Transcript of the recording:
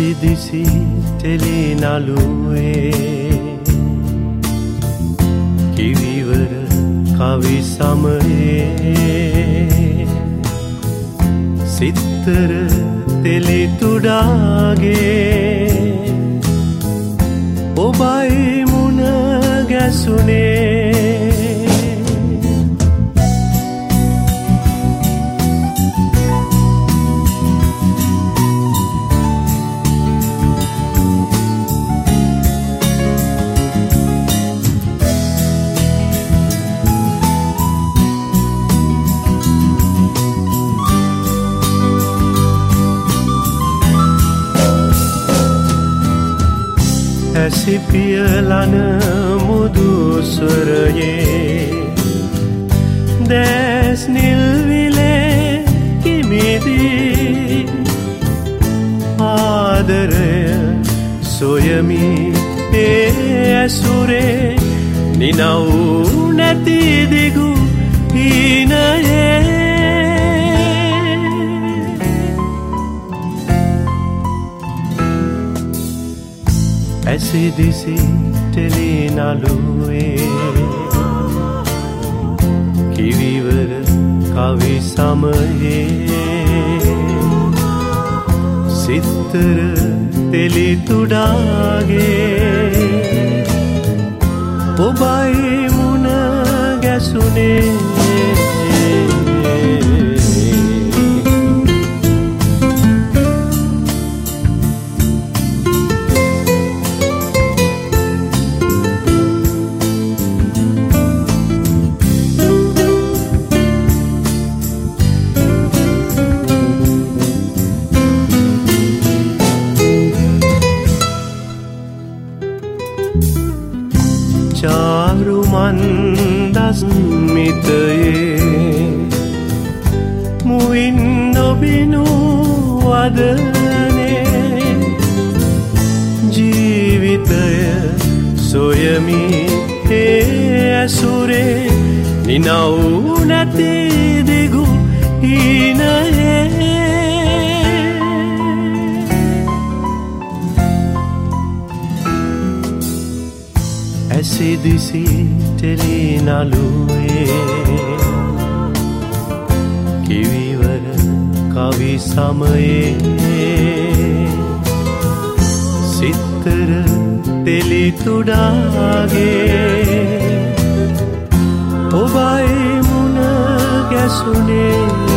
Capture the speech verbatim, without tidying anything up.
ඇසිදිසි තෙලි නළුවේ කිවිවර කවි සමයේ සිත්තර තෙලි තුඩාගේ ඔබයි මුණ ගැසුනේ ඇසිපියලන මුදුස්වරයේ දැස් නිල්විලේ කිමිදී ආදරය සොයමි ඒ ඇසුරේ නිනව් නැති දිගු හීනයේ ඇසිදිසි තෙලි නළුවේ කිවිවර කවි සමයේ සිත්තර තෙලි තුඩාගේ ඔබයි මුණ ගැසුනේ चारु मंदस्मितये मुइन नोबिनु वदने जीवितय सोयमि हे असुरे निनौ नति दिगु हीनये ඇසිදිසි තෙලි නළුවේ කිවිවර කවි සමයේ සිත්තර තෙලි තුඩාගේ ඔබයි මුණ ගැසුනේ